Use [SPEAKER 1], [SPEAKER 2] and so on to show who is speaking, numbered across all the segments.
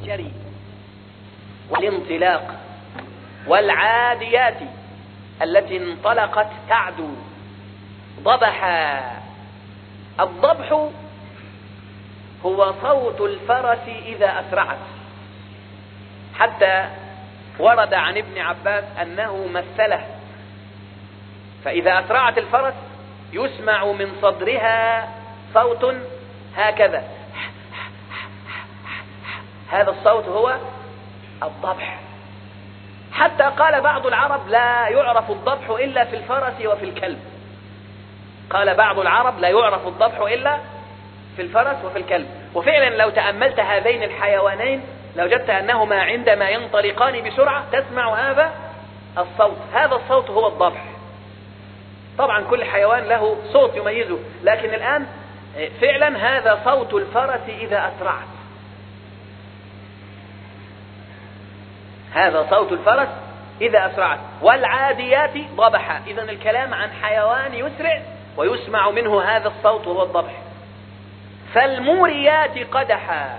[SPEAKER 1] الجري والانطلاق، والعاديات التي انطلقت تعدو ضبحا. الضبح هو صوت الفرس إذا أسرعت، حتى ورد عن ابن عباس أنه مثله، فإذا أسرعت الفرس يسمع من صدرها صوت هكذا، هذا الصوت هو الضبح. حتى قال بعض العرب لا يعرف الضبح إلا في الفرس وفي الكلب. قال بعض العرب لا يعرف الضبح إلا في الفرس وفي الكلب. وفعلا لو تأملت هذين الحيوانين لوجدت أنهما عندما ينطلقان بسرعة تسمع هذا الصوت، هذا الصوت هو الضبح. طبعا كل حيوان له صوت يميزه، لكن الآن فعلا هذا صوت الفرس إذا أسرعت، هذا صوت الفرس إذا أسرعت. والعاديات ضبحا، إذا الكلام عن حيوان يسرع ويسمع منه هذا الصوت وهو الضبح. فالموريات قدحا،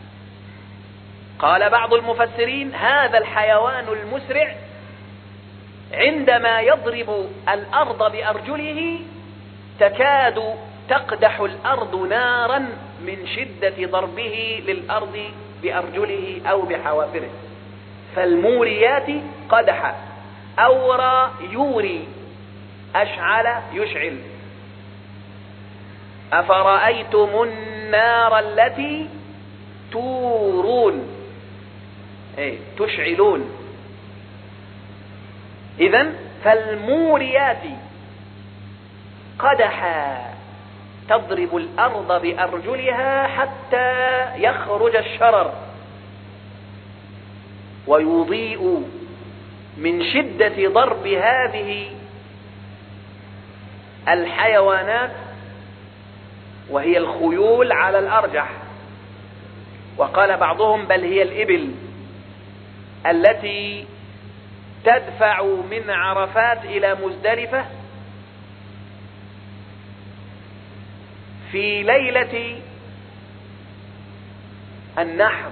[SPEAKER 1] قال بعض المفسرين هذا الحيوان المسرع عندما يضرب الأرض بأرجله تكاد تقدح الأرض نارا من شدة ضربه للأرض بأرجله أو بحوافره. فالموريات قدحا، أورى يوري، أشعل يشعل. أفرأيتم النار التي تورون، تشعلون. إذن فالموريات قدحا، تضرب الأرض بأرجلها حتى يخرج الشرر ويضيء من شدة ضرب هذه الحيوانات، وهي الخيول على الأرجح. وقال بعضهم بل هي الإبل التي تدفع من عرفات إلى مزدلفة في ليلة النحر،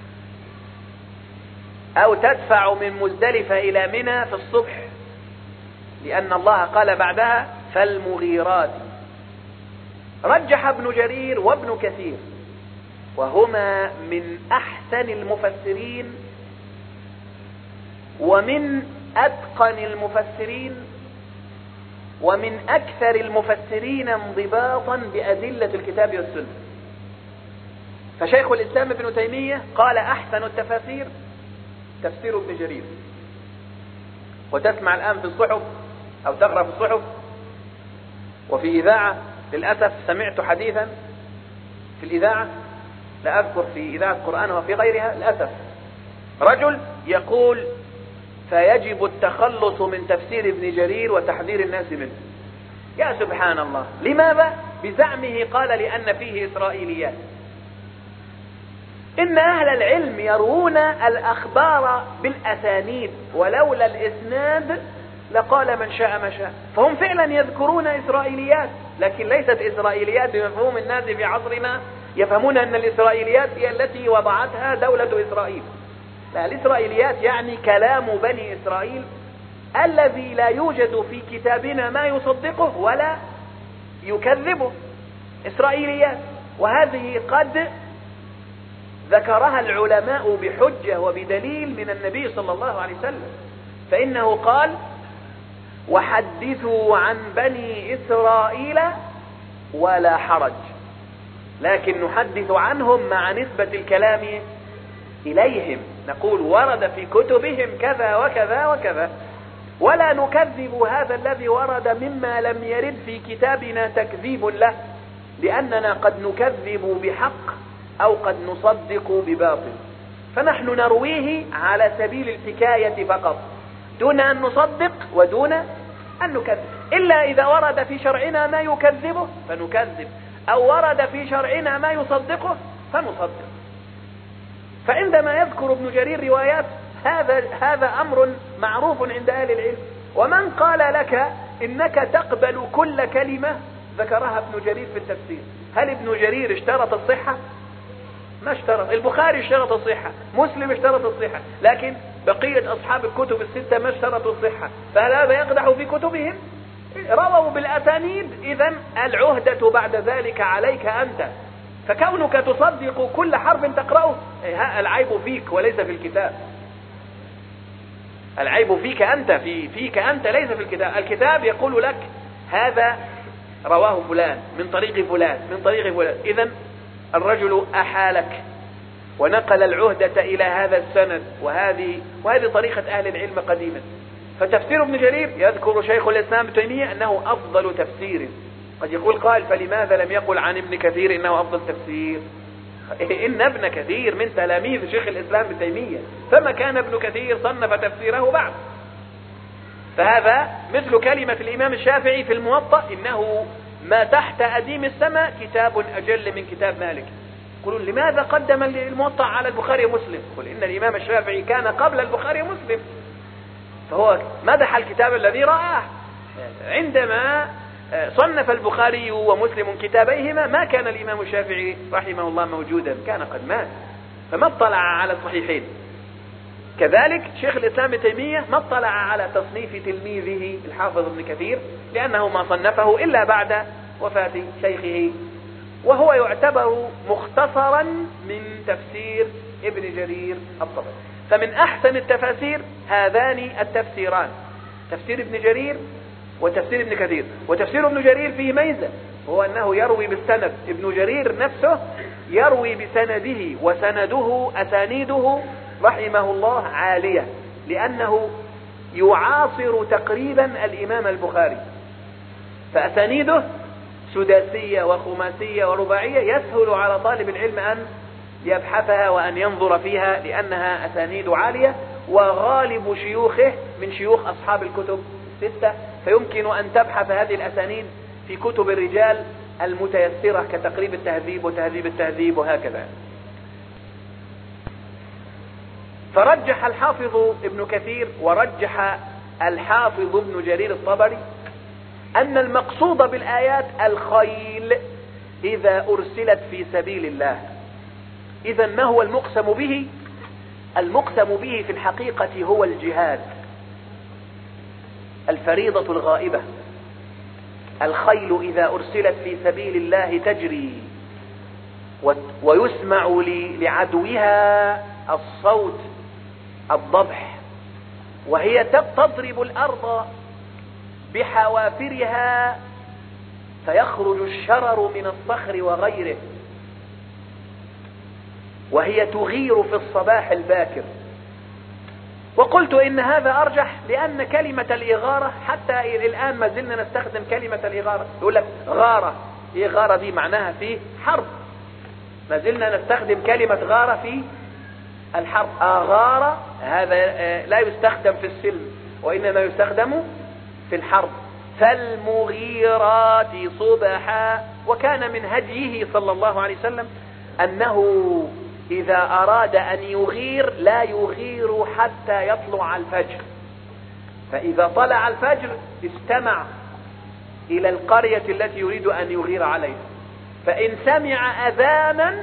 [SPEAKER 1] أو تدفع من مزدلفة إلى منى في الصبح، لأن الله قال بعدها فالمغيرات. رجح ابن جرير وابن كثير، وهما من أحسن المفسرين ومن أتقن المفسرين ومن أكثر المفسرين انضباطا بأدلة الكتاب والسنة. فشيخ الإسلام ابن تيمية قال أحسن التفاسير تفسير ابن جرير. وتسمع الآن في الصحف أو تقرأ في الصحف وفي إذاعة، للأسف سمعت حديثا في الإذاعة، لا أذكر في إذاعة القرآن وفي غيرها للأسف، رجل يقول فيجب التخلص من تفسير ابن جرير وتحذير الناس منه. يا سبحان الله، لماذا؟ بزعمه قال لأن فيه إسرائيليات. إن أهل العلم يروون الأخبار بالأسانيد، ولولا الإسناد لقال من شاء ما شاء. فهم فعلا يذكرون إسرائيليات، لكن ليست إسرائيليات بمفهوم الناس في عصرنا يفهمون أن الإسرائيليات هي التي وضعتها دولة إسرائيل. لا، الإسرائيليات يعني كلام بني إسرائيل الذي لا يوجد في كتابنا ما يصدقه ولا يكذبه، إسرائيليات. وهذه قد ذكرها العلماء بحجة وبدليل من النبي صلى الله عليه وسلم، فإنه قال وحدثوا عن بني إسرائيل ولا حرج، لكن نحدث عنهم مع نسبة الكلام إليهم، نقول ورد في كتبهم كذا وكذا وكذا، ولا نكذب هذا الذي ورد مما لم يرد في كتابنا تكذيب له، لأننا قد نكذب بحق أو قد نصدق بباطل. فنحن نرويه على سبيل الحكاية فقط، دون أن نصدق ودون أن نكذب، إلا إذا ورد في شرعنا ما يكذبه فنكذب، أو ورد في شرعنا ما يصدقه فنصدق. فعندما يذكر ابن جرير روايات هذا أمر معروف عند أهل العلم. ومن قال لك إنك تقبل كل كلمة ذكرها ابن جرير في التفسير، هل ابن جرير اشترط الصحة؟ ما اشترط. البخاري اشترط الصحة، مسلم اشترط الصحة، لكن بقية أصحاب الكتب الستة ما اشترطوا الصحة، فهل هذا يقدح في كتبهم؟ رووا بالأسانيد، إذن العهدة بعد ذلك عليك أنت. فكونك تصدق كل حرف تقرأه العيب فيك وليس في الكتاب. العيب فيك أنت، فيك أنت ليس في الكتاب. الكتاب يقول لك هذا رواه فلان من طريق فلان من طريق فلان، إذن الرجل أحالك ونقل العهدة إلى هذا السند، وهذه طريقة أهل العلم قديما. فتفسير ابن جرير يذكر شيخ الإسلام ابن تيمية أنه أفضل تفسير. قد يقول قائل فلماذا لم يقل عن ابن كثير إنه أفضل تفسير؟ إن ابن كثير من تلاميذ شيخ الإسلام ابن تيمية، فما كان ابن كثير صنف تفسيره بعد. فهذا مثل كلمة الإمام الشافعي في الموطأ إنه ما تحت أديم السماء كتاب أجل من كتاب مالك. يقولون لماذا قدم الموطأ على البخاري ومسلم؟ قل إن الإمام الشافعي كان قبل البخاري ومسلم، فهو مدح الكتاب الذي رآه. عندما صنف البخاري ومسلم كتابيهما ما كان الإمام الشافعي رحمه الله موجودا، كان قد مات، فما اطلع على الصحيحين. كذلك شيخ الإسلام ابن تيمية ما اطلع على تصنيف تلميذه الحافظ ابن كثير، لأنه ما صنفه إلا بعد وفاة شيخه، وهو يعتبر مختصرا من تفسير ابن جرير الطبري. فمن أحسن التفاسير هذان التفسيران، تفسير ابن جرير وتفسير ابن كثير. وتفسير ابن جرير فيه ميزة، وهو أنه يروي بالسند. ابن جرير نفسه يروي بسنده، وسنده أسانيده رحمه الله عالية، لأنه يعاصر تقريبا الإمام البخاري، فأسانيده سداسية وخماسية ورباعية، يسهل على طالب العلم أن يبحثها وأن ينظر فيها، لأنها أسانيد عالية، وغالب شيوخه من شيوخ أصحاب الكتب الستة، فيمكن أن تبحث هذه الأسانيد في كتب الرجال المتيسرة كتقريب التهذيب وتهذيب التهذيب وهكذا. فرجح الحافظ ابن كثير ورجح الحافظ ابن جرير الطبري أن المقصود بالآيات الخيل إذا أرسلت في سبيل الله. إذا ما هو المقسم به؟ المقسم به في الحقيقة هو الجهاد، الفريضة الغائبة. الخيل إذا أرسلت في سبيل الله تجري ويسمع لعدوها الصوت الضبح، وهي تضرب الأرض بحوافرها فيخرج الشرر من الصخر وغيره، وهي تغير في الصباح الباكر. وقلت إن هذا أرجح لأن كلمة الإغارة حتى الآن ما زلنا نستخدم كلمة الإغارة. يقول لك غارة، إيه غارة دي؟ معناها في حرب. ما زلنا نستخدم كلمة غارة في الحرب. أغارة هذا لا يستخدم في السلم، وإنما يستخدم في الحرب. فالمغيرات صبحا. وكان من هديه صلى الله عليه وسلم أنه إذا أراد أن يغير لا يغير حتى يطلع الفجر، فإذا طلع الفجر استمع إلى القرية التي يريد أن يغير عليها، فإن سمع أذانا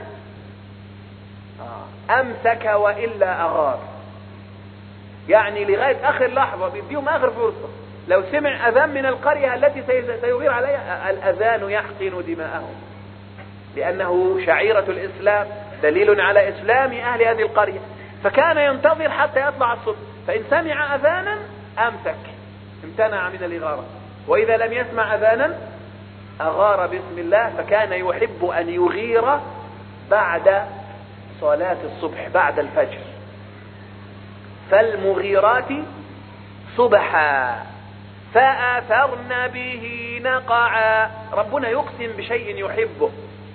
[SPEAKER 1] أمسك وإلا أغار. يعني لغاية آخر لحظة بيديهم آخر فرصة. لو سمع أذان من القرية التي سيغير عليها، الأذان يحقن دماءهم، لأنه شعيرة الإسلام، دليل على إسلام أهل هذه القرية. فكان ينتظر حتى يطلع الصبح، فإن سمع أذانا أمسك، امتنع من الإغارة، وإذا لم يسمع أذانا أغار باسم الله. فكان يحب أن يغير بعد صلاة الصبح بعد الفجر. فالمغيرات صبحا فأثرن به نقعا. ربنا يقسم بشيء يحبه.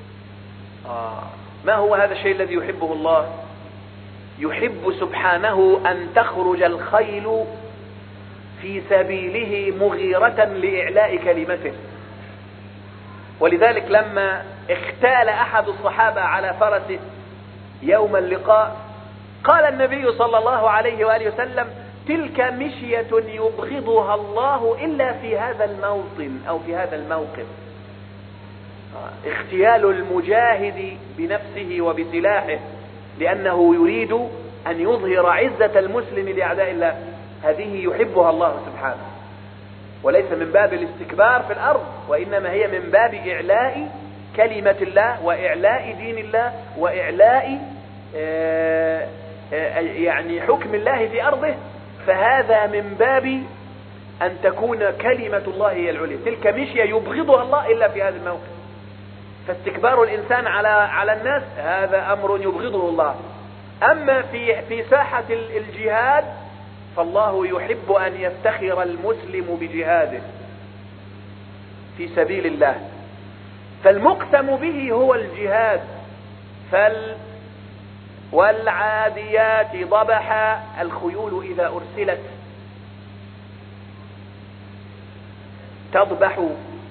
[SPEAKER 1] ما هو هذا الشيء الذي يحبه الله؟ يحب سبحانه أن تخرج الخيل في سبيله مغيرة لإعلاء كلمته. ولذلك لما اختال أحد الصحابة على فرسه يوم اللقاء، قال النبي صلى الله عليه وآله وسلم: تلك مشية يبغضها الله إلا في هذا الموطن أو في هذا الموقف. اغتيال المجاهد بنفسه وبسلاحه لأنه يريد أن يظهر عزة المسلم لأعداء الله، هذه يحبها الله سبحانه، وليس من باب الاستكبار في الأرض، وإنما هي من باب إعلاء كلمة الله وإعلاء دين الله وإعلاء يعني حكم الله في أرضه. فهذا من باب أن تكون كلمة الله هي العليا. تلك مشية يبغضها الله إلا في هذا الموقف. فاستكبار الإنسان على الناس هذا أمر يبغضه الله. أما في ساحة الجهاد فالله يحب أن يفتخر المسلم بجهاده في سبيل الله، فالمقسم به هو الجهاد. والعاديات ضبحا، الخيول إذا أرسلت تضبح،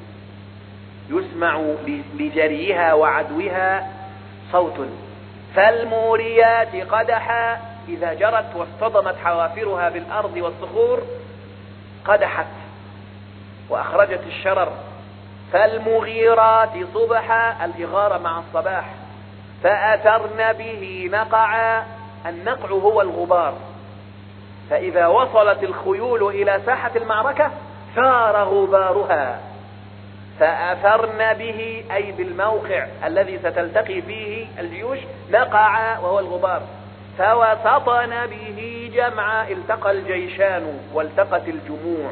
[SPEAKER 1] يسمع لجريها وعدوها صوت. فالموريات قدحا، إذا جرت واصطدمت حوافرها بالأرض والصخور قدحت وأخرجت الشرر. فالمغيرات صبحا، الإغارة مع الصباح. فأثرن به نقعا، النقع هو الغبار. فإذا وصلت الخيول إلى ساحة المعركة ثار غبارها. فأثرن به أي بالموقع الذي ستلتقي فيه الجيوش، نقعا وهو الغبار. فوسطن به جمعا، التقى الجيشان والتقت الجموع.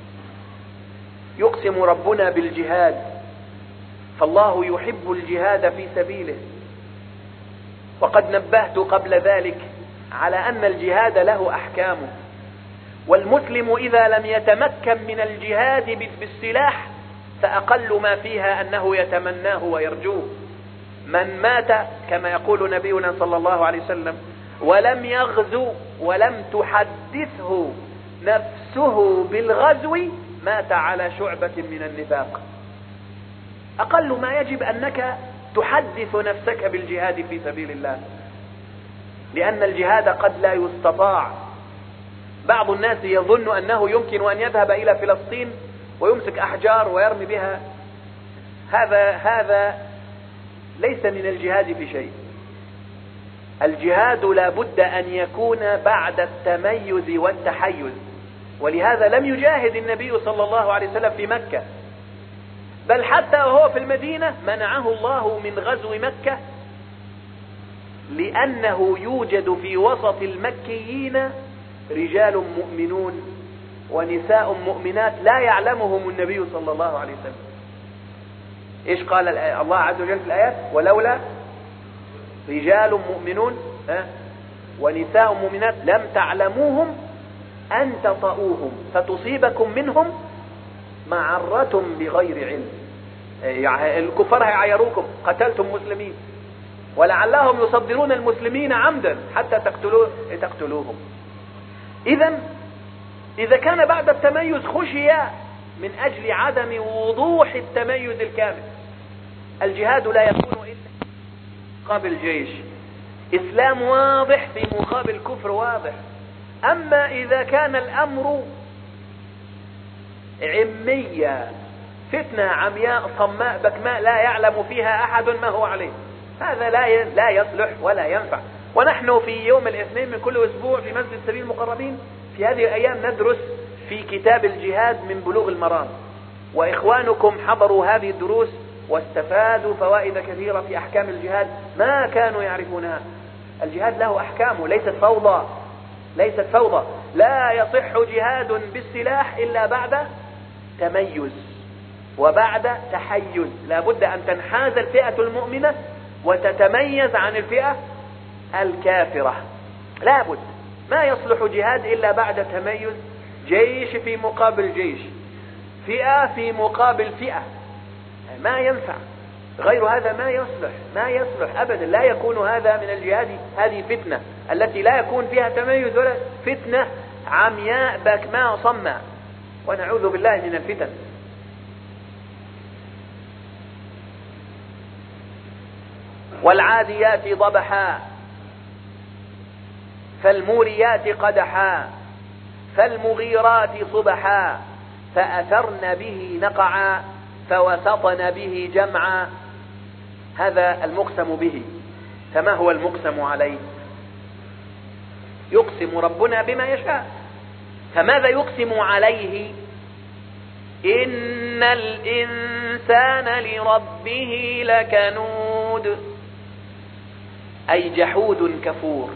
[SPEAKER 1] يقسم ربنا بالجهاد، فالله يحب الجهاد في سبيله. وقد نبهت قبل ذلك على أن الجهاد له أحكامه، والمسلم إذا لم يتمكن من الجهاد بالسلاح فأقل ما فيها أنه يتمناه ويرجوه. من مات كما يقول نبينا صلى الله عليه وسلم ولم يغزو ولم تحدثه نفسه بالغزو مات على شعبة من النفاق. أقل ما يجب أنك تحدث نفسك بالجهاد في سبيل الله، لأن الجهاد قد لا يستطاع. بعض الناس يظن أنه يمكن أن يذهب إلى فلسطين ويمسك أحجار ويرمي بها. هذا ليس من الجهاد في شيء. الجهاد لا بد أن يكون بعد التميز والتحيز، ولهذا لم يجاهد النبي صلى الله عليه وسلم في مكة، بل حتى وهو في المدينة منعه الله من غزو مكة، لأنه يوجد في وسط المكيين رجال مؤمنون ونساء مؤمنات لا يعلمهم النبي صلى الله عليه وسلم. إيش قال الله عز وجل في الآيات؟ ولولا رجال مؤمنون ونساء مؤمنات لم تعلموهم أن تطؤوهم فتصيبكم منهم معرة بغير علم. الكفار هيعيروكم، قتلتم مسلمين، ولعلهم يصدرون المسلمين عمدا حتى تقتلوهم. إذا كان بعد التميز خشي من أجل عدم وضوح التميز الكامل. الجهاد لا يكون إلا مقابل جيش، إسلام واضح في مقابل كفر واضح. أما إذا كان الأمر عمية، فتنة عمياء صماء بكماء لا يعلم فيها أحد ما هو عليه، هذا لا يصلح ولا ينفع. ونحن في يوم الاثنين من كل أسبوع في مسجد سبيل المقربين في هذه الأيام ندرس في كتاب الجهاد من بلوغ المرام، وإخوانكم حضروا هذه الدروس واستفادوا فوائد كثيرة في أحكام الجهاد ما كانوا يعرفونها. الجهاد له أحكامه، ليست فوضى. لا يصح جهاد بالسلاح إلا بعد تميز وبعد تحيز. لا بد أن تنحاز الفئة المؤمنة وتتميز عن الفئة الكافرة، لا بد. ما يصلح جهاد إلا بعد تميز، جيش في مقابل جيش، فئة في مقابل فئة، ما ينفع. غير هذا ما يصلح أبدا. لا يكون هذا من الجهاد. هذه فتنة التي لا يكون فيها تميز، ولا فتنة عمياء بكماء صماء، ونعوذ بالله من الفتن. والعاديات ضبحا، فالموريات قدحا، فالمغيرات صبحا، فأثرن به نقعا، فوسطن به جمعا، هذا المقسم به. فما هو المقسم عليه؟ يقسم ربنا بما يشاء. فماذا يقسم عليه؟ إن الإنسان لربه لكنود، أي جحود كفور.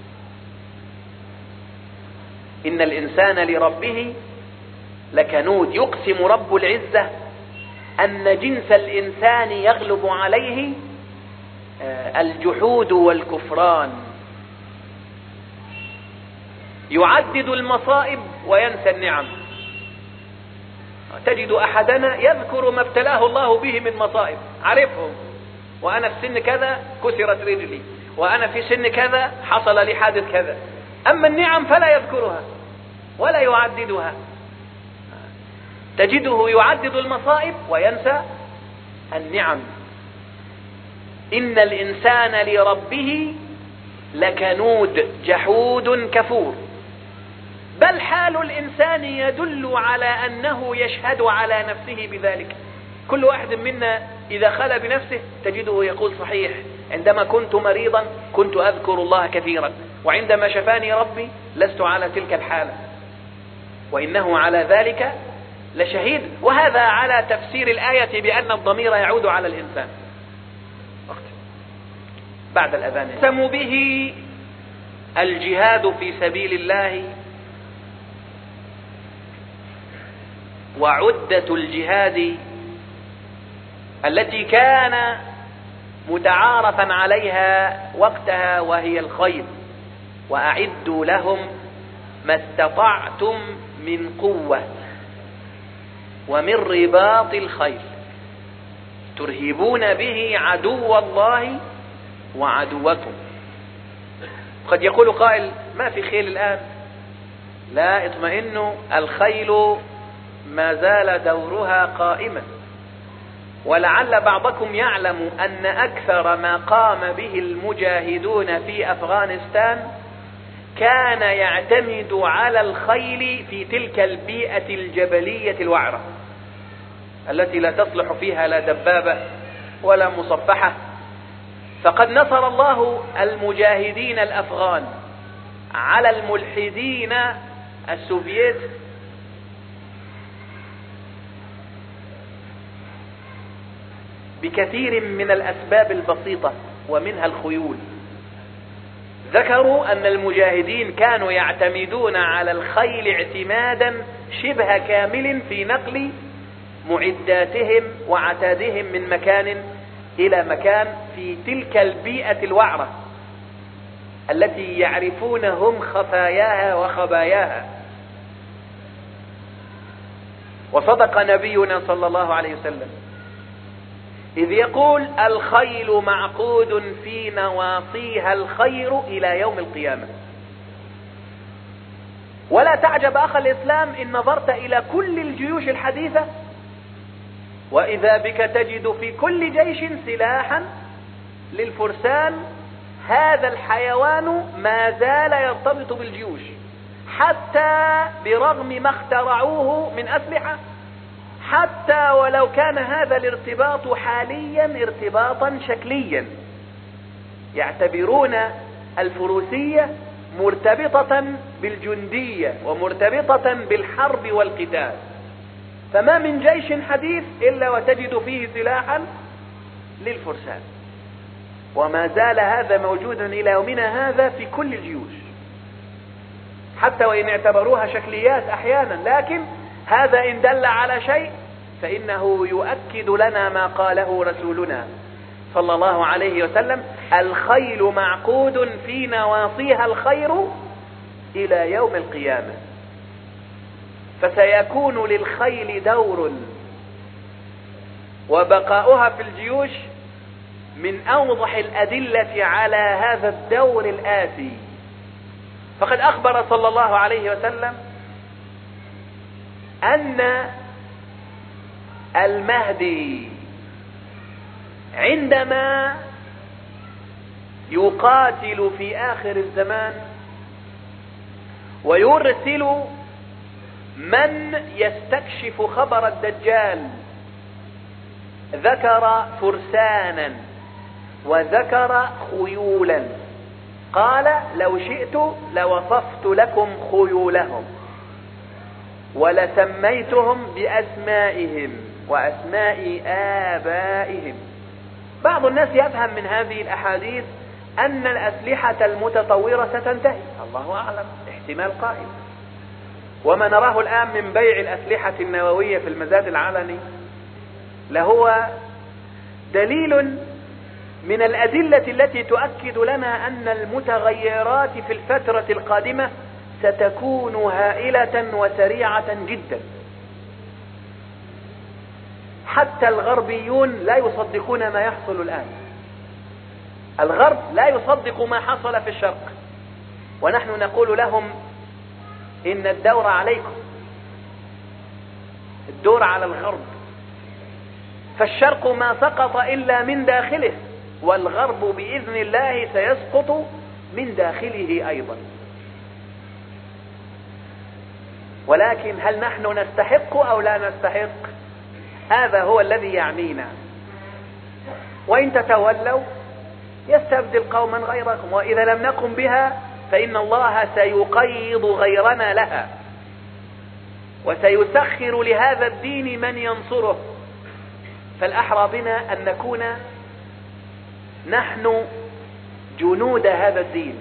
[SPEAKER 1] إن الإنسان لربه لكنود. يقسم رب العزة أن جنس الإنسان يغلب عليه الجحود والكفران. يعدد المصائب وينسى النعم. تجد أحدنا يذكر ما ابتلاه الله به من مصائب، عرفهم: وأنا في سن كذا كسرت رجلي، وأنا في سن كذا حصل لي حادث كذا. أما النعم فلا يذكرها ولا يعددها. تجده يعدد المصائب وينسى النعم. إن الإنسان لربه لكنود جحود كفور. بل حال الإنسان يدل على أنه يشهد على نفسه بذلك. كل واحد منا إذا خلى بنفسه تجده يقول: صحيح، عندما كنت مريضا كنت أذكر الله كثيرا، وعندما شفاني ربي لست على تلك الحالة، وإنه على ذلك لشهيد. وهذا على تفسير الآية بأن الضمير يعود على الإنسان. بعد الأذان يقسم به الجهاد في سبيل الله، وعدة الجهاد التي كان متعارفا عليها وقتها وهي الخيل. وأعدوا لهم ما استطعتم من قوة ومن رباط الخيل ترهبون به عدو الله وعدوكم. قد يقول قائل: ما في خيل الآن. لا، اطمئنوا، الخيل ما زال دورها قائما. ولعل بعضكم يعلم أن أكثر ما قام به المجاهدون في أفغانستان كان يعتمد على الخيل في تلك البيئة الجبلية الوعرة التي لا تصلح فيها لا دبابة ولا مصفحة. فقد نصر الله المجاهدين الأفغان على الملحدين السوفييت بكثير من الأسباب البسيطة، ومنها الخيول. ذكروا أن المجاهدين كانوا يعتمدون على الخيل اعتمادا شبه كامل في نقل معداتهم وعتادهم من مكان إلى مكان في تلك البيئة الوعرة التي يعرفون هم خفاياها وخباياها. وصدق نبينا صلى الله عليه وسلم إذ يقول: الخيل معقود في نواصيها الخير إلى يوم القيامة. ولا تعجب أخ الإسلام إن نظرت إلى كل الجيوش الحديثة، وإذا بك تجد في كل جيش سلاحا للفرسان. هذا الحيوان ما زال يرتبط بالجيوش، حتى برغم ما اخترعوه من أسلحة، حتى ولو كان هذا الارتباط حاليا ارتباطا شكليا. يعتبرون الفروسية مرتبطة بالجندية ومرتبطة بالحرب والقتال. فما من جيش حديث إلا وتجد فيه سلاحا للفرسان، وما زال هذا موجودا إلى يومنا هذا في كل الجيوش، حتى وإن اعتبروها شكليات أحيانا. لكن هذا إن دل على شيء فإنه يؤكد لنا ما قاله رسولنا صلى الله عليه وسلم: الخيل معقود في نواصيها الخير إلى يوم القيامة. فسيكون للخيل دور، وبقاؤها في الجيوش من أوضح الأدلة على هذا الدور الآتي. فقد أخبر صلى الله عليه وسلم أن المهدي عندما يقاتل في آخر الزمان ويرسل من يستكشف خبر الدجال ذكر فرسانا وذكر خيولا، قال لو شئت لوصفت لكم خيولهم ولسميتهم بأسمائهم وأسماء آبائهم. بعض الناس يفهم من هذه الأحاديث أن الأسلحة المتطورة ستنتهي، الله أعلم، احتمال قائم. وما نراه الآن من بيع الأسلحة النووية في المزاد العلني لهو دليل من الأدلة التي تؤكد لنا أن المتغيرات في الفترة القادمة ستكون هائلة وسريعة جدا. حتى الغربيون لا يصدقون ما يحصل الآن. الغرب لا يصدق ما حصل في الشرق، ونحن نقول لهم إن الدور عليكم، الدور على الغرب، فالشرق ما سقط إلا من داخله، والغرب بإذن الله سيسقط من داخله أيضا. ولكن هل نحن نستحق أو لا نستحق؟ هذا هو الذي يعنينا. وإن تتولوا يستبدل قوما غيركم، وإذا لم نقم بها فإن الله سيقيض غيرنا لها، وسيسخر لهذا الدين من ينصره. فالأحرى بنا أن نكون نحن جنود هذا الدين.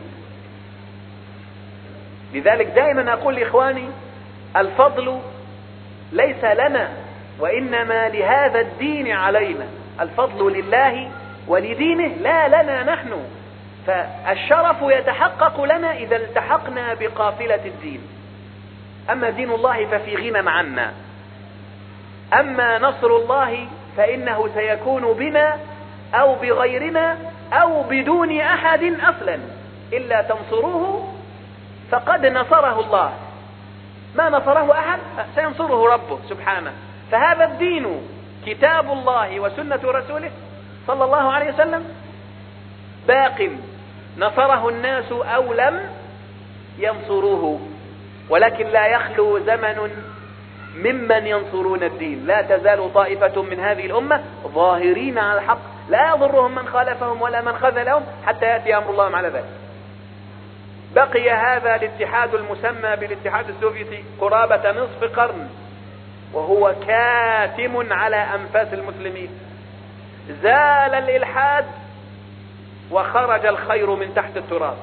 [SPEAKER 1] لذلك دائما أقول لإخواني الفضل ليس لنا وإنما لهذا الدين علينا. الفضل لله ولدينه لا لنا نحن. فالشرف يتحقق لنا إذا التحقنا بقافلة الدين. أما دين الله ففي غنى عنا. أما نصر الله فإنه سيكون بنا أو بغيرنا أو بدون أحد أصلا. إلا تنصروه فقد نصره الله، ما نصره أحد سينصره ربه سبحانه. فهذا الدين كتاب الله وسنة رسوله صلى الله عليه وسلم باق، نصره الناس أو لم ينصروه. ولكن لا يخلو زمن ممن ينصرون الدين. لا تزال طائفة من هذه الأمة ظاهرين على الحق لا يضرهم من خالفهم ولا من خذلهم حتى يأتي أمر الله على ذلك. بقي هذا الاتحاد المسمى بالاتحاد السوفيتي قرابة نصف قرن وهو كاتم على أنفاس المسلمين. زال الإلحاد وخرج الخير من تحت التراب.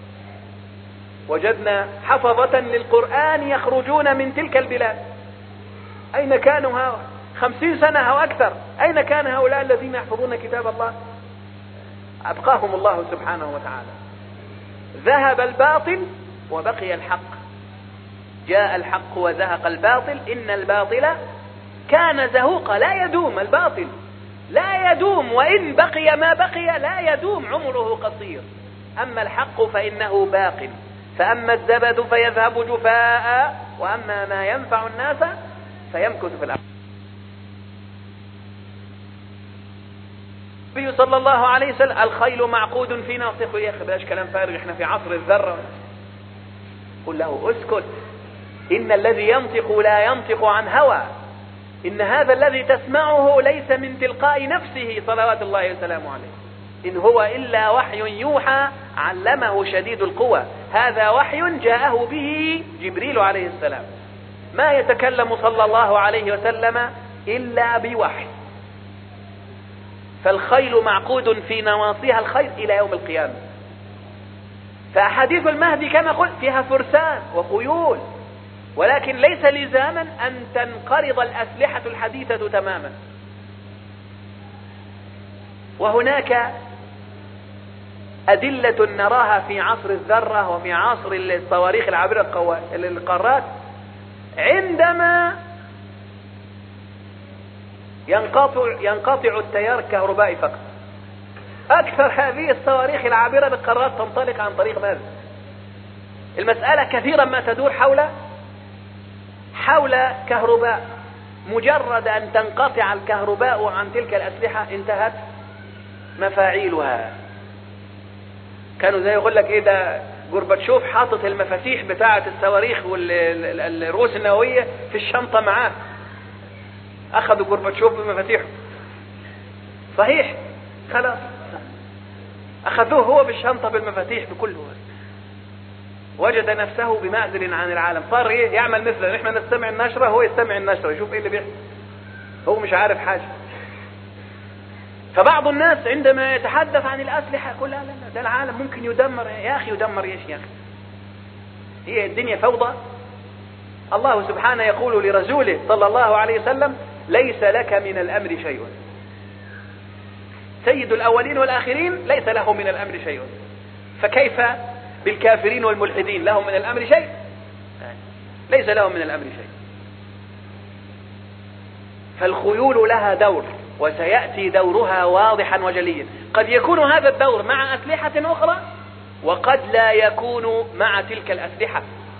[SPEAKER 1] وجدنا حفظة للقرآن يخرجون من تلك البلاد. أين كانوا 50 سنة أو أكثر؟ أين كان هؤلاء الذين يحفظون كتاب الله؟ أبقاهم الله سبحانه وتعالى. ذهب الباطل وبقي الحق. جاء الحق وزهق الباطل إن الباطل كان زهوقا. لا يدوم الباطل، لا يدوم، وإن بقي ما بقي لا يدوم، عمره قصير. أما الحق فإنه باق. فأما الزبد فيذهب جفاء وأما ما ينفع الناس فيمكث في الأرض. النبي صلى الله عليه وسلم الخيل معقود في ناصخه. يا أخي بلاش كلام فارغ، احنا في عصر الذرة. قل له اسكت، إن الذي ينطق لا ينطق عن هوى، إن هذا الذي تسمعه ليس من تلقاء نفسه صلوات الله وسلامه عليه، إن هو إلا وحي يوحى علمه شديد القوى. هذا وحي جاءه به جبريل عليه السلام. ما يتكلم صلى الله عليه وسلم إلا بوحي. فالخيل معقود في نواصيها الخير إلى يوم القيامة. فأحاديث المهدي كما قلت فيها فرسان وخيول، ولكن ليس لزاما أن تنقرض الأسلحة الحديثة تماما. وهناك أدلة نراها في عصر الذرة وفي عصر الصواريخ العابرة للقارات. عندما ينقطع التيار الكهربائي فقط، أكثر هذه الصواريخ العابرة للقارات تنطلق عن طريق ماذا؟ المسألة كثيرا ما تدور حول كهرباء. مجرد أن تنقطع الكهرباء عن تلك الأسلحة انتهت مفاعيلها. كانوا زي يقول لك إيه ده، جورباتشوف حاطط المفاتيح بتاعة الصواريخ والرؤوس النووية في الشنطة معاه. أخذوا جورباتشوف بمفاتيحه صحيح، خلاص أخذوه هو بالشنطة بالمفاتيح بكله، وجد نفسه بمعزل عن العالم، صار يعمل مثله، نحن نستمع النشرة هو يستمع النشرة، يشوف ايه اللي بيحصل، هو مش عارف حاجة. فبعض الناس عندما يتحدث عن الأسلحة يقول لا لا لا، ده العالم ممكن يدمر. يا أخي يدمر ايش يا أخي؟ هي الدنيا فوضى. الله سبحانه يقول لرسوله صلى الله عليه وسلم: ليس لك من الأمر شيء. سيد الأولين والآخرين ليس له من الأمر شيء، فكيف بالكافرين والملحدين؟ لهم من الأمر شيء؟ ليس لهم من الأمر شيء. فالخيول لها دور، وسيأتي دورها واضحا وجليا. قد يكون هذا الدور مع أسلحة أخرى، وقد لا يكون مع تلك الأسلحة.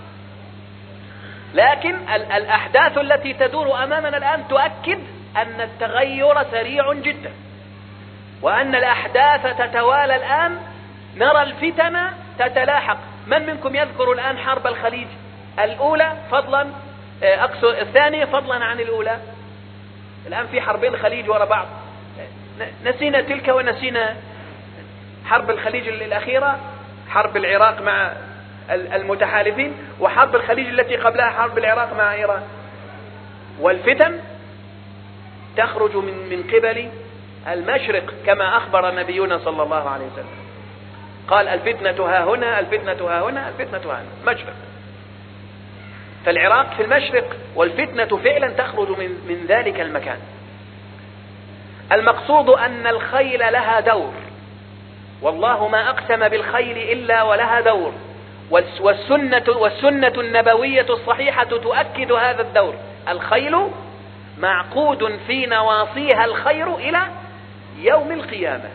[SPEAKER 1] لكن الأحداث التي تدور أمامنا الآن تؤكد أن التغير سريع جدا، وأن الأحداث تتوالى الآن. نرى الفتن تتلاحق. من منكم يذكر الآن حرب الخليج الأولى فضلا الثانية فضلا عن الأولى؟ الآن في حربين خليج وراء بعض. نسينا تلك ونسينا حرب الخليج الأخيرة، حرب العراق مع المتحالفين، وحرب الخليج التي قبلها حرب العراق مع إيران. والفتن تخرج من قبل المشرق كما أخبر نبينا صلى الله عليه وسلم، قال: الفتنة ها هنا، الفتنة ها هنا، الفتنة ها هنا، مشرق. فالعراق في المشرق، والفتنة فعلا تخرج من ذلك المكان. المقصود أن الخيل لها دور، والله ما أقسم بالخيل إلا ولها دور، والسنة النبوية الصحيحة تؤكد هذا الدور. الخيل معقود في نواصيها الخير إلى يوم القيامة.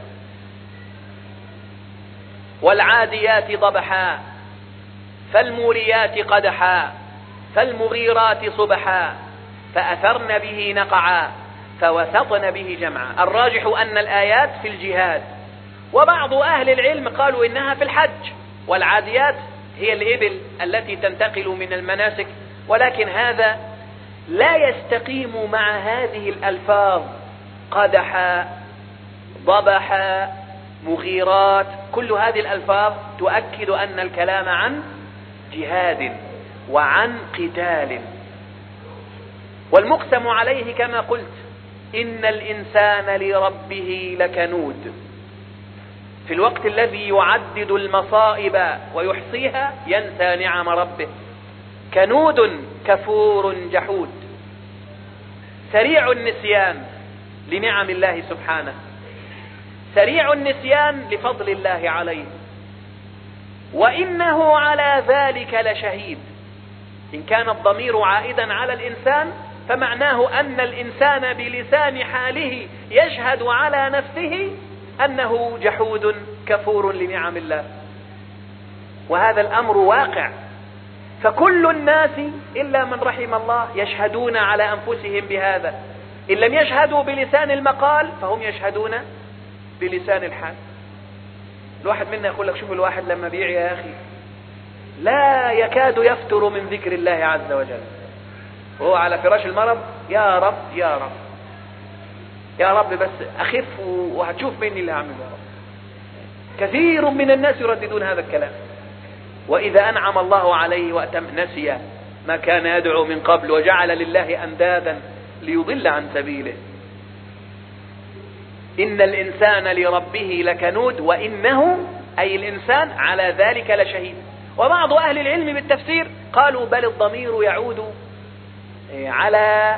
[SPEAKER 1] والعاديات ضبحا، فالموريات قدحا، فالمغيرات صبحا، فأثرن به نقعا، فوسطن به جمعا. الراجح أن الآيات في الجهاد، وبعض أهل العلم قالوا إنها في الحج، والعاديات هي الإبل التي تنتقل من المناسك، ولكن هذا لا يستقيم مع هذه الألفاظ: قدحا، ضبحا، مغيرات. كل هذه الألفاظ تؤكد أن الكلام عن جهاد وعن قتال. والمقسم عليه كما قلت: إن الإنسان لربه لكنود. في الوقت الذي يعدد المصائب ويحصيها ينسى نعم ربه. كنود كفور جحود، سريع النسيان لنعم الله سبحانه، سريع النسيان لفضل الله عليه، وإنه على ذلك لشهيد. إن كان الضمير عائدا على الإنسان فمعناه أن الإنسان بلسان حاله يشهد على نفسه أنه جحود كفور لنعم الله، وهذا الأمر واقع. فكل الناس إلا من رحم الله يشهدون على أنفسهم بهذا. إن لم يشهدوا بلسان المقال فهم يشهدون بلسان الحال. الواحد منا يقول لك: شوف الواحد لما بيع يا أخي لا يكاد يفتر من ذكر الله عز وجل، وهو على فراش المرض: يا رب يا رب يا رب بس أخف وهتشوف مني اللي هعمله يا رب. كثير من الناس يرددون هذا الكلام، وإذا أنعم الله عليه وأتم نسي ما كان يدعو من قبل وجعل لله أندادا ليضل عن سبيله. إن الإنسان لربه لكنود، وإنه أي الإنسان على ذلك لشهيد. وبعض أهل العلم بالتفسير قالوا: بل الضمير يعود على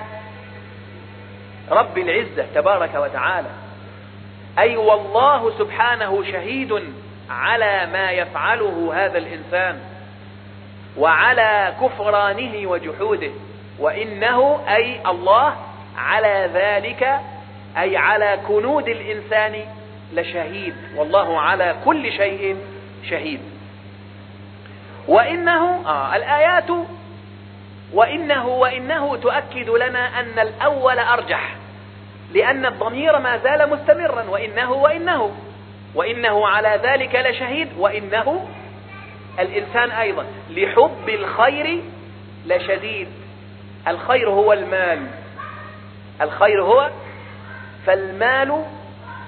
[SPEAKER 1] رب العزة تبارك وتعالى، أي والله سبحانه شهيد على ما يفعله هذا الإنسان وعلى كفرانه وجحوده. وإنه أي الله على ذلك، أي على كنود الإنسان لشهيد، والله على كل شيء شهيد. وإنه الآيات وإنه تؤكد لنا أن الأول أرجح، لأن الضمير ما زال مستمرا: وإنه على ذلك لشهيد، وإنه الإنسان أيضا لحب الخير لشديد. الخير هو المال، الخير هو، فالمال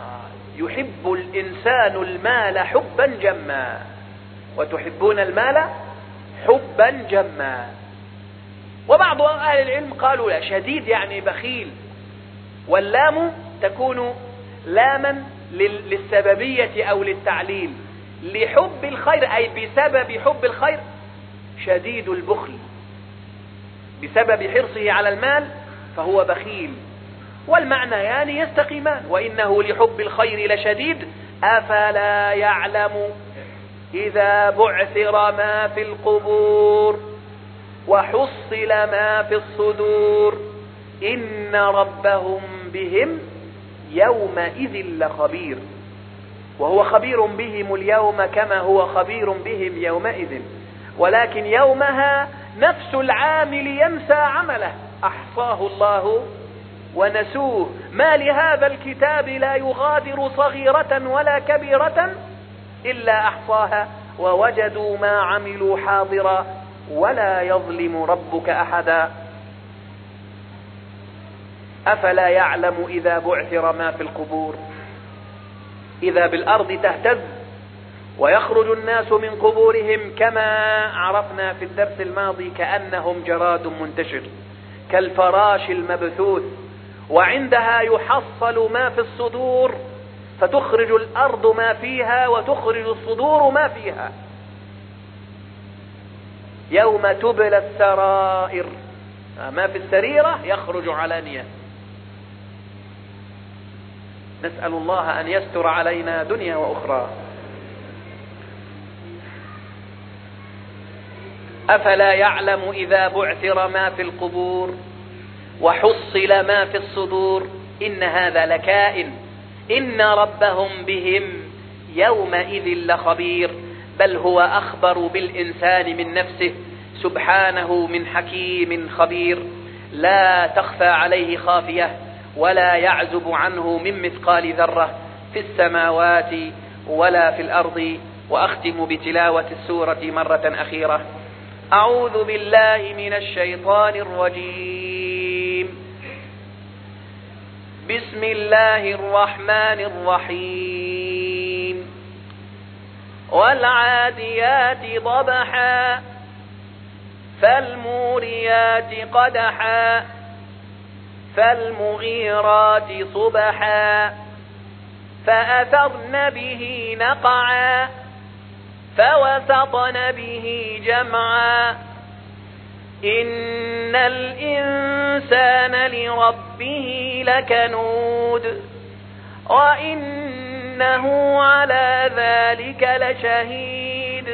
[SPEAKER 1] يحب الإنسان المال حبا جما، وتحبون المال حبا جما. وبعض أهل العلم قالوا لا، شديد يعني بخيل، واللام تكون لاما للسببية أو للتعليل، لحب الخير أي بسبب حب الخير شديد البخل، بسبب حرصه على المال فهو بخيل. والمعنيان يستقيمان، وإنه لحب الخير لشديد أفلا يعلم إذا بعثر ما في القبور وحصل ما في الصدور إن ربهم بهم يومئذ لخبير. وهو خبير بهم اليوم كما هو خبير بهم يومئذ، ولكن يومها نفس العامل ينسى عمله، أحصاه الله ونسوه. ما لهذا الكتاب لا يغادر صغيرة ولا كبيرة إلا أحصاها ووجدوا ما عملوا حاضرا ولا يظلم ربك أحدا. أفلا يعلم إذا بعثر ما في القبور، إذا بالأرض تهتز ويخرج الناس من قبورهم كما عرفنا في الدرس الماضي كأنهم جراد منتشر كالفراش المبثوث، وعندها يحصل ما في الصدور، فتخرج الأرض ما فيها وتخرج الصدور ما فيها. يوم تبلى السرائر، ما في السريرة يخرج علانية. نسأل الله أن يستر علينا دنيا وأخرى. أفلا يعلم إذا بعثر ما في القبور وحصل ما في الصدور إن هذا لكائن إن ربهم بهم يومئذ لخبير. بل هو أخبر بالإنسان من نفسه سبحانه من حكيم خبير، لا تخفى عليه خافية ولا يعزب عنه من مثقال ذرة في السماوات ولا في الأرض. وأختم بتلاوة السورة مرة أخيرة. أعوذ بالله من الشيطان الرجيم. بسم الله الرحمن الرحيم. والعاديات ضبحا فالموريات قدحا فالمغيرات صبحا فأثرن به نقعا فوسطن به جمعا إن الإنسان لربه لكنود وإنه على ذلك لشهيد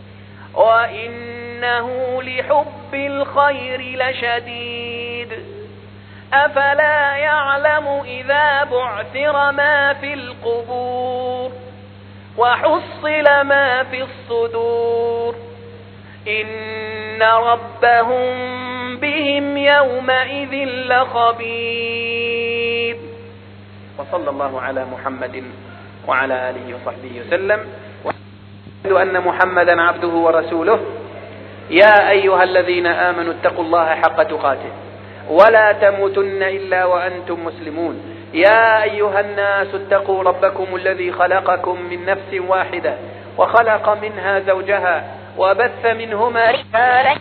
[SPEAKER 1] وإنه لحب الخير لشديد. أفلا يعلم إذا بعثر ما في القبور وحصل ما في الصدور إن ربهم بهم يومئذ لخبير. وصلى الله على محمد وعلى آله وصحبه وسلم، وأشهد أن محمدا عبده ورسوله. يا أيها الذين آمنوا اتقوا الله حق تقاته ولا تموتن إلا وأنتم مسلمون. يا أيها الناس اتقوا ربكم الذي خلقكم من نفس واحدة وخلق منها زوجها وبث منهما رجالا.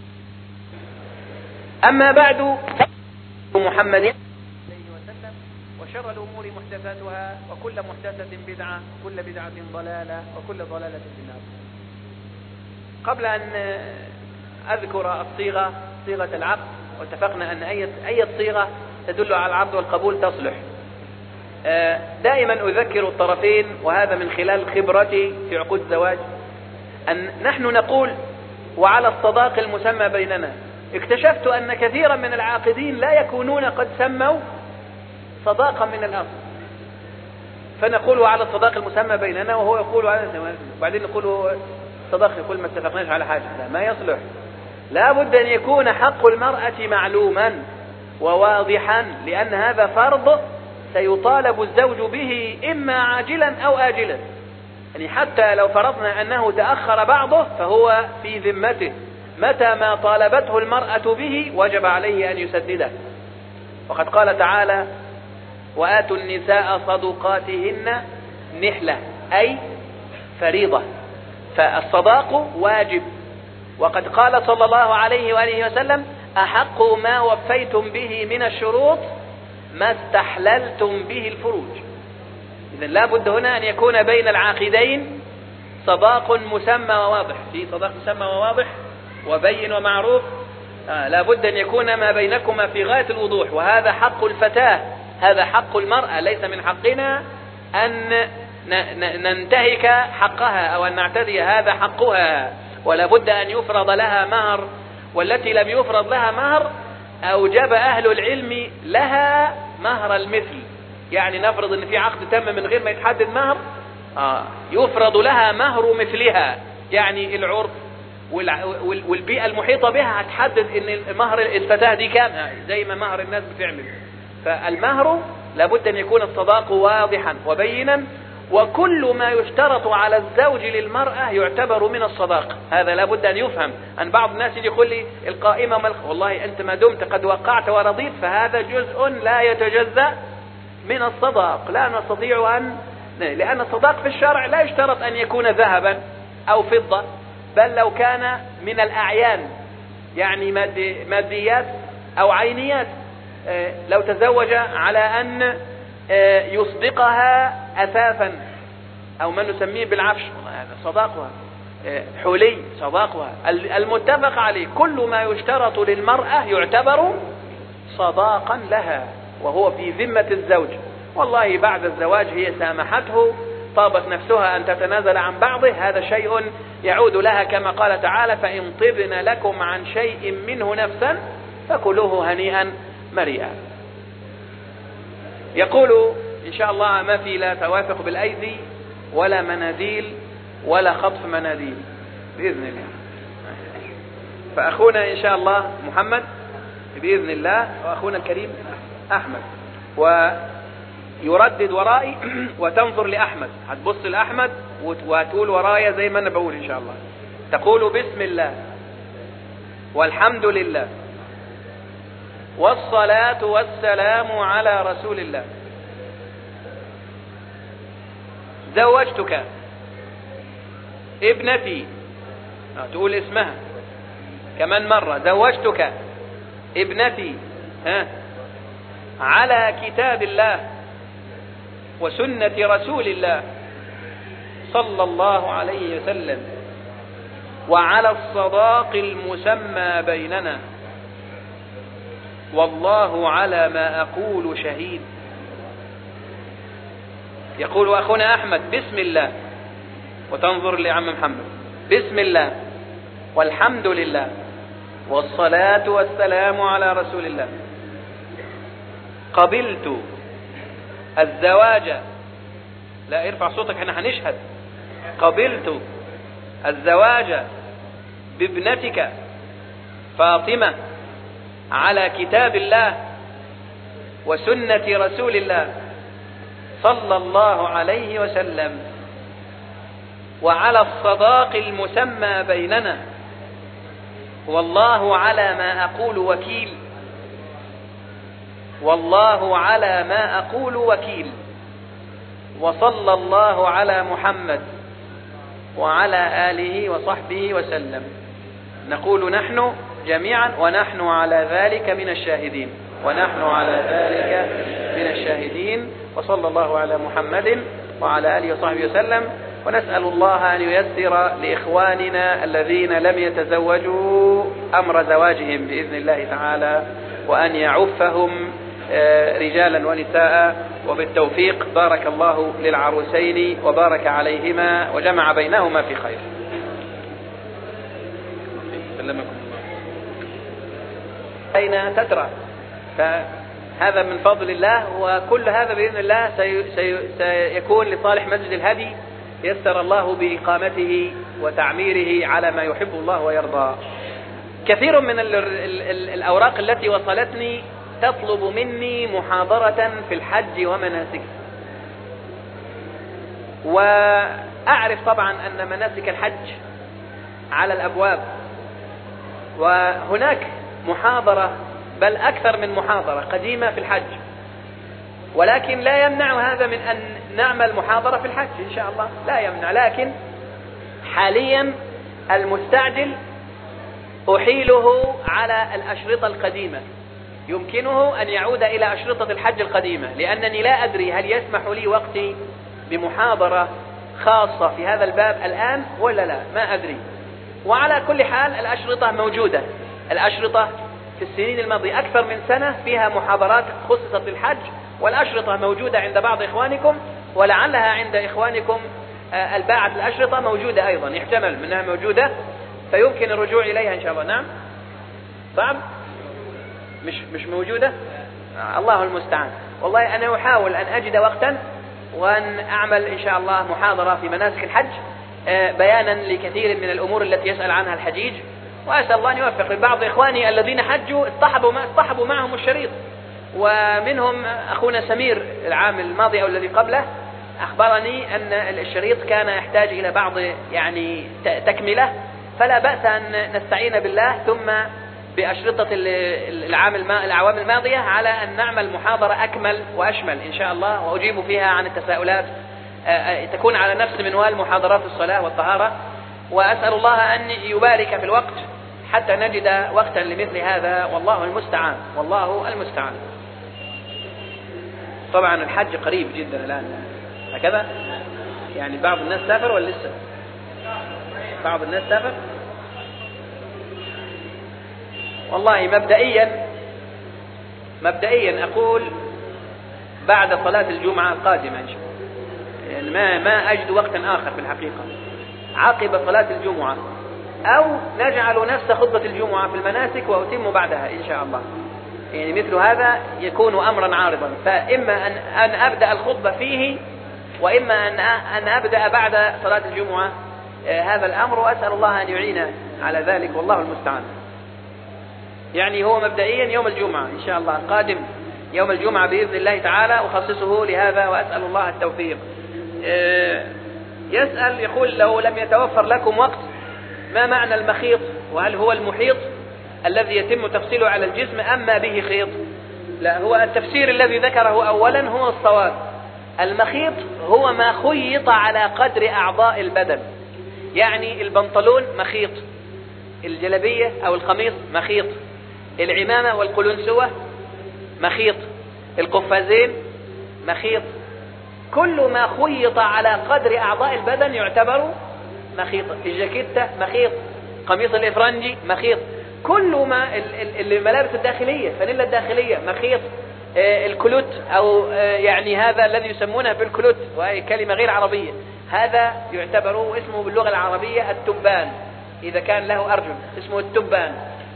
[SPEAKER 1] أما بعد، محمد وشر الأمور محدثاتها وكل محدثة بدعة وكل بدعة ضلالة وكل ضلالة في النار. قبل أن أذكر الصيغة، صيغة العقد، واتفقنا أن أي صيغة تدل على العقد والقبول تصلح. دائما أذكر الطرفين، وهذا من خلال خبرتي في عقود الزواج، أن نحن نقول وعلى الصداق المسمى بيننا. اكتشفت أن كثيرا من العاقدين لا يكونون قد سموا صداقا من الأصل، فنقول على الصداق المسمى بيننا وهو يقول على الزواج، وبعدين نقول صداق يقول ما اتفقناش على حاجة. لا، ما يصلح. لا بد أن يكون حق المرأة معلوما وواضحا، لأن هذا فرض سيطالب الزوج به إما عاجلا أو آجلا. يعني حتى لو فرضنا أنه تأخر بعضه فهو في ذمته، متى ما طالبته المرأة به وجب عليه أن يسدده. وقد قال تعالى: وآتوا النساء صدقاتهن نحلة أي فريضة. فالصداق واجب، وقد قال صلى الله عليه وآله وسلم: أحق ما وفيتم به من الشروط ما استحللتم به الفروج. إذن لا بد هنا أن يكون بين العاقدين صداق مسمى وواضح. في صداق مسمى وواضح وبين ومعروف، لا بد أن يكون ما بينكما في غاية الوضوح. وهذا حق الفتاة، هذا حق المرأة، ليس من حقنا أن ننتهك حقها أو أن نعتدي، هذا حقها، ولا بد أن يفرض لها مهر. والتي لم يفرض لها مهر أوجب أهل العلم لها مهر المثل. يعني نفرض أن في عقد تم من غير ما يتحدد مهر، يفرض لها مهر مثلها. يعني العرف والبيئة المحيطة بها هتحدد أن مهر الفتاة دي كام، زي ما مهر الناس بتعمل. فالمهر لابد أن يكون الصداق واضحا وبينا، وكل ما يشترط على الزوج للمرأة يعتبر من الصداق. هذا لابد أن يفهم. أن بعض الناس يقول لي القائمة والله أنت ما دمت قد وقعت ورضيت فهذا جزء لا يتجزأ من الصداق. لا نستطيع لأن الصداق في الشرع لا يشترط أن يكون ذهبا أو فضة، بل لو كان من الأعيان، يعني ماديات أو عينيات. لو تزوج على أن يصدقها أثاثا أو ما نسميه بالعفش، صداقها حلي، صداقها المتفق عليه. كل ما يشترط للمرأة يعتبر صداقا لها وهو في ذمة الزوج. والله بعد الزواج هي سامحته، طابت نفسها أن تتنازل عن بعضه، هذا شيء يعود لها، كما قال تعالى: فإن طبن لكم عن شيء منه نفسا فكلوه هنيئا مريئا. يقول إن شاء الله: ما في لا توافق بالأيدي ولا مناديل ولا خطف مناديل بإذن الله. فأخونا إن شاء الله محمد بإذن الله، وأخونا الكريم أحمد، ويردد ورائي وتنظر لأحمد، هتبص لأحمد وتقول ورايا زي ما أنا بقول إن شاء الله. تقول: بسم الله والحمد لله والصلاة والسلام على رسول الله. زوجتك ابنتي، تقول اسمها كمان مرة: زوجتك ابنتي على كتاب الله وسنة رسول الله صلى الله عليه وسلم وعلى الصداق المسمى بيننا، والله على ما أقول شهيد. يقول أخونا أحمد: بسم الله، وتنظر لعم محمد: بسم الله والحمد لله والصلاة والسلام على رسول الله. قبلت الزواج، لا ارفع صوتك احنا هنشهد. قبلت الزواج بابنتك فاطمة على كتاب الله وسنة رسول الله صلى الله عليه وسلم وعلى الصداق المسمى بيننا، والله على ما أقول وكيل. والله على ما أقول وكيل. وصلى الله على محمد وعلى آله وصحبه وسلم. نقول نحن جميعا: ونحن على ذلك من الشاهدين، ونحن على ذلك من الشاهدين. وصلى الله على محمد وعلى آله وصحبه وسلم. ونسأل الله أن ييسر لإخواننا الذين لم يتزوجوا أمر زواجهم بإذن الله تعالى، وأن يعفهم رجالا ونساء وبالتوفيق. بارك الله للعروسين وبارك عليهما وجمع بينهما في خير. سلمكم الله. أين تترى؟ فهذا من فضل الله، وكل هذا بإذن الله سيكون لصالح مسجد الهدي، يسر الله بإقامته وتعميره على ما يحب الله ويرضى. كثير من الأوراق التي وصلتني تطلب مني محاضرة في الحج ومناسكه، وأعرف طبعا أن مناسك الحج على الأبواب، وهناك محاضرة بل أكثر من محاضرة قديمة في الحج، ولكن لا يمنع هذا من أن نعمل محاضرة في الحج إن شاء الله، لا يمنع. لكن حاليا المستعجل أحيله على الأشرطة القديمة، يمكنه أن يعود إلى أشرطة الحج القديمة، لأنني لا أدري هل يسمح لي وقتي بمحاضرة خاصة في هذا الباب الآن ولا لا، ما أدري. وعلى كل حال الأشرطة موجودة، الأشرطة في السنين الماضية أكثر من سنة فيها محاضرات خصصت للحج، والأشرطة موجودة عند بعض إخوانكم، ولعلها عند إخوانكم الباعة الأشرطة موجودة أيضا، يحتمل منها موجودة، فيمكن الرجوع إليها إن شاء الله. نعم صعب مش موجودة، الله المستعان. والله أنا أحاول أن أجد وقتا وأن أعمل إن شاء الله محاضرة في مناسك الحج بيانا لكثير من الأمور التي يسأل عنها الحجيج، وأسأل الله أن يوفق. لبعض إخواني الذين حجوا اصطحبوا معهم الشريط، ومنهم أخونا سمير العام الماضي أو الذي قبله أخبرني أن الشريط كان يحتاج إلى بعض يعني تكملة، فلا بأس أن نستعين بالله ثم بأشرطة الأعوام الماضية على أن نعمل محاضرة أكمل وأشمل إن شاء الله، وأجيب فيها عن التساؤلات، تكون على نفس منوال محاضرات الصلاة والطهارة. وأسأل الله أن يبارك في الوقت حتى نجد وقتا لمثل هذا، والله المستعان والله المستعان. طبعا الحج قريب جدا الآن هكذا، يعني بعض الناس سافر ولا لسه؟ بعض الناس سافر. والله مبدئيا أقول بعد صلاة الجمعة القادمة إن شاء الله، يعني ما أجد وقتا آخر في الحقيقة عقب صلاة الجمعة، أو نجعل نفس خطبة الجمعة في المناسك وأتم بعدها إن شاء الله. يعني مثل هذا يكون أمرا عارضا، فإما أن أبدأ الخطبة فيه، وإما أن أبدأ بعد صلاة الجمعة هذا الأمر، وأسأل الله أن يعين على ذلك والله المستعان. يعني هو مبدئيا يوم الجمعة إن شاء الله القادم، يوم الجمعة بإذن الله تعالى أخصصه لهذا، وأسأل الله التوفيق. يسأل يقول لو لم يتوفر لكم وقت ما معنى المخيط، وهل هو المحيط الذي يتم تفصيله على الجسم أم ما به خيط؟ لا، هو التفسير الذي ذكره أولا هو الصواب. المخيط هو ما خيط على قدر أعضاء البدن، يعني البنطلون مخيط، الجلبية أو القميص مخيط، العمامة والقلنسوة مخيط، القفازين مخيط، كل ما خيط على قدر أعضاء البدن يعتبر مخيط. الجاكيتة مخيط، قميص الإفرنجي مخيط، كل ما الملابس الداخلية، فانيلا الداخلية مخيط، الكلوت أو يعني هذا الذي يسمونه بالكلوت وهي كلمة غير عربية، هذا يعتبر اسمه باللغة العربية التبان، إذا كان له أرجل اسمه التبان.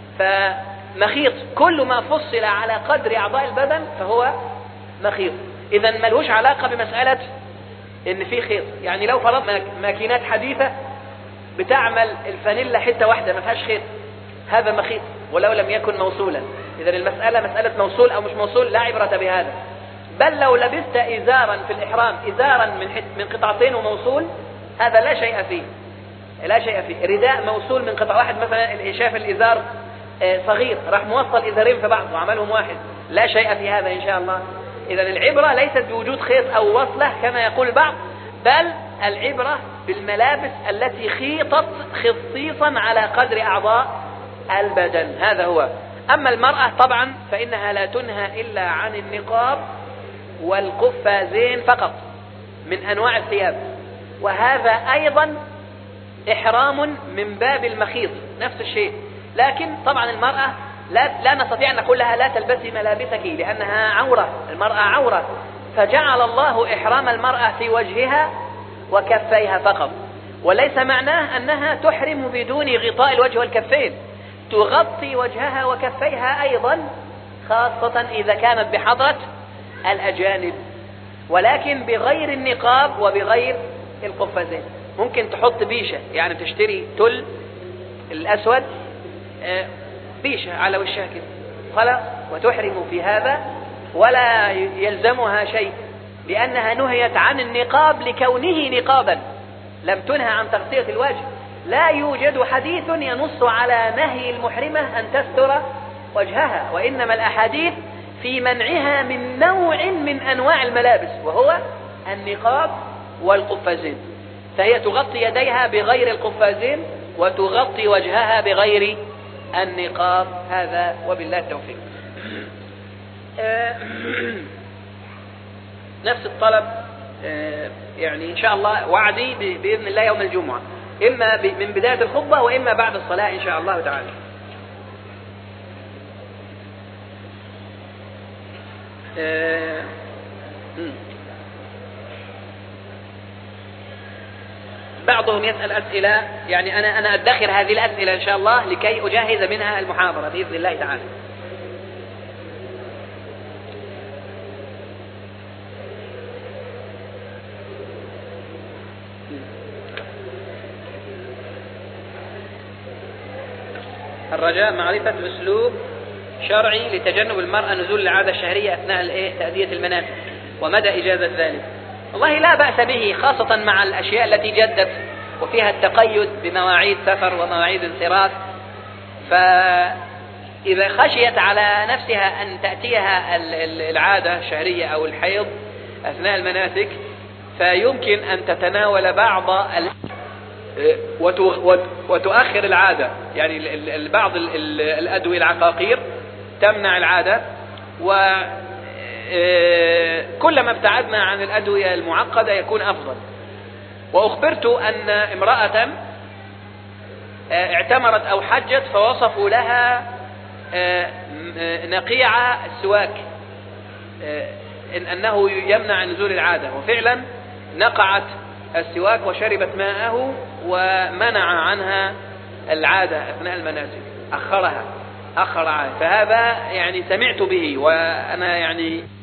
[SPEAKER 1] فمخيط كل ما فصل على قدر أعضاء البدن فهو مخيط. إذا ملهوش علاقة بمسألة إن في خيط، يعني لو فرضنا ماكينات حديثة بتعمل الفانيلا حتة واحدة ما فيهاش خيط، هذا مخيط ولو لم يكن موصولا. إذا المسألة مسألة موصول أو مش موصول لا عبرة بهذا. بل لو لبست إزارا في الإحرام، إزارا من قطعتين وموصول، هذا لا شيء فيه، لا شيء فيه. رداء موصول من قطع واحد، مثلا شاف الإزار صغير راح موصل إزارين في بعض وعملهم واحد، لا شيء في هذا إن شاء الله. إذا العبرة ليست بوجود خيط أو وصلة كما يقول البعض، بل العبرة بالملابس التي خيطت خصيصا على قدر أعضاء البدن، هذا هو. أما المرأة طبعا فإنها لا تنهى إلا عن النقاب والقفازين فقط من أنواع الثياب، وهذا أيضا إحرام من باب المخيط نفس الشيء. لكن طبعا المرأة لا نستطيع أن نقول لها لا تلبسي ملابسك لأنها عورة، المرأة عورة، فجعل الله إحرام المرأة في وجهها وكفيها فقط، وليس معناه أنها تحرم بدون غطاء الوجه والكفين، تغطي وجهها وكفيها أيضا، خاصة إذا كانت بحضرة الأجانب، ولكن بغير النقاب وبغير القفازين. ممكن تحط بيشة، يعني تشتري تل الأسود بيشة على وشها كده خلاص، وتحرم في هذا ولا يلزمها شيء، لأنها نهيت عن النقاب لكونه نقابا، لم تنهى عن تغطية الوجه. لا يوجد حديث ينص على نهي المحرمة أن تستر وجهها، وإنما الأحاديث في منعها من نوع من أنواع الملابس، وهو النقاب والقفازين، فهي تغطي يديها بغير القفازين وتغطي وجهها بغير النقاب. هذا وبالله التوفيق. نفس الطلب، يعني إن شاء الله وعدي بإذن الله يوم الجمعة، إما من بداية الخطبة وإما بعد الصلاة إن شاء الله تعالى. بعضهم يسأل أسئلة، يعني أنا أدخر هذه الأسئلة إن شاء الله لكي أجهز منها المحاضرة بإذن الله تعالى. الرجاء معرفة أسلوب شرعي لتجنب المرأة نزول العادة الشهرية أثناء تأدية المناسك ومدى إجازة ذلك. والله لا بأس به، خاصة مع الأشياء التي جدت وفيها التقيد بمواعيد سفر ومواعيد انصراف. فإذا خشيت على نفسها أن تأتيها العادة الشهرية أو الحيض أثناء المناسك، فيمكن أن تتناول بعض وتؤخر العادة، يعني بعض الأدوية العقاقير تمنع العادة، وكلما ابتعدنا عن الأدوية المعقدة يكون أفضل. وأخبرت أن امرأة اعتمرت أو حجت فوصفوا لها نقيع السواك أنه يمنع نزول العادة، وفعلا نقعت السواك وشربت ماءه ومنع عنها العادة أثناء المناسك، أخر عادة. فهذا يعني سمعت به، وأنا يعني